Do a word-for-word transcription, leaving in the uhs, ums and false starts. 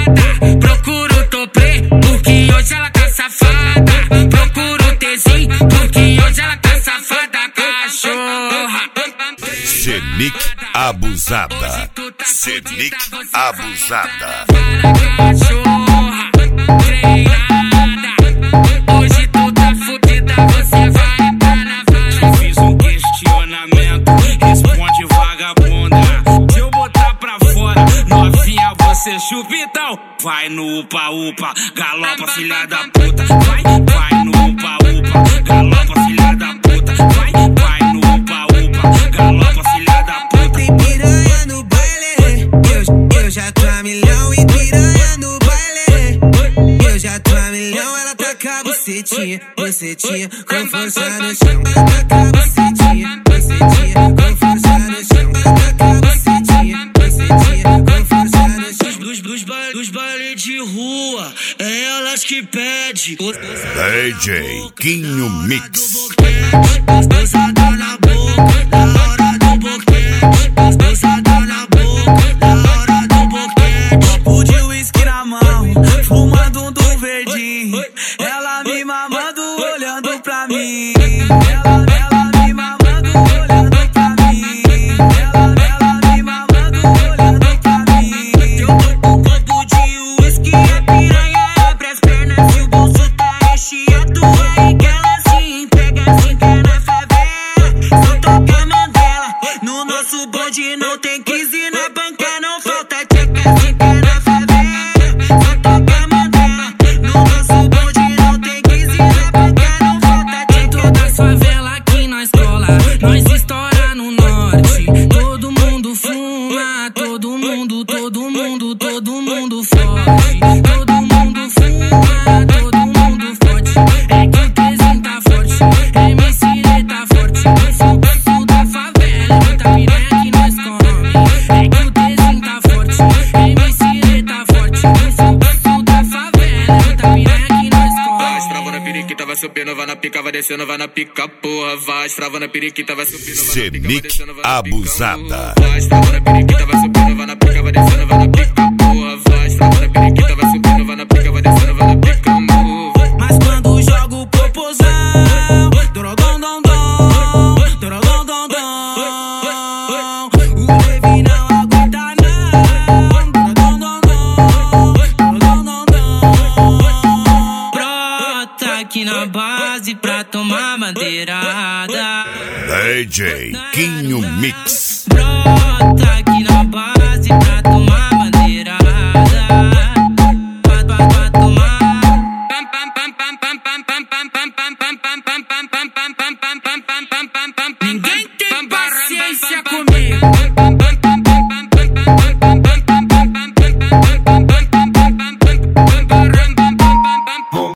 Procuro o toplê, porque hoje ela tá safada. Procuro o tezinho, porque hoje ela tá safada. Cachorra. Senic abusada. Senic abusada. Cachorra, treinada. Hoje tu tá fudida, você vai entrar na vala. Fiz um questionamento, responde vagabunda. Se eu botar pra fora, novinha, você chupa então. Vai no upa-upa, galopa filha da puta. Vai, vai no upa-upa, galopa filha da puta. Vai, vai no upa-upa, galopa filha da puta. Tem piranha no baile, eu, eu já tô a milhão. E piranha no baile, eu já tô a milhão. Ela tá com a bucetinha, bucetinha, com força no chão. Ela tá com a bucetinha, bucetinha, com força no chão. Ela tá com a bucetinha, bucetinha, com força no chão. Dos, dos, ba dos bailes de rua, é elas que pede. D J Quinho Mix. Gostosada na boca, na hora do boquete. Gostosada na boca, na hora do boquete. Copo de uísque na mão, fumando um do verdinho. Ela me mamando, olhando pra mim. Ela, ela me mamando, olhando pra mim. Ela, ela me mamando, olhando pra mim. Eu tô com um copo de uísque, a piranha abre as pernas. Se o bolso tá recheado, aí que ela se entrega, se entrega na favela. Só toca Mandela, no nosso bonde não tem crise. Na banca não falta tcheca, se entrega na favela. Só toca Mandela, no nosso bonde não tem crise. Na banca não falta tcheca. Dentro da favela que nós cola, nós estoura no norte. Todo mundo fuma, todo mundo, todo mundo, todo mundo forte. Todo mundo fuma, todo mundo forte. É que o pezinho tá forte, M C D tá forte. O fluxo da favela, muita piranha que nós come. É que o pezinho tá forte, M C D tá forte. O fluxo da favela, muita piranha que nós come. Vai estrava na periquita, vai subindo, vai na pica, vai descendo, vai na pica, porra. Vai estrava na periquita, vai subindo, vai na pica, vai Senic descendo, vai na pica, abusada. vai estrava na periquita, vai subindo, vai na pica, vai descendo, vai na pica, porra. Vai estrava na periquita, vai subindo, vai na pica, vai descendo, vai na pica, porra. Mas quando jogo o popozão, dorodom dom dom, dorodom dom dom, o baby não aguenta não, dorodom dom dom, dorodom dom dom. Brota aqui na base pra tomar madeirada. D J Quinho Mix. Brota aqui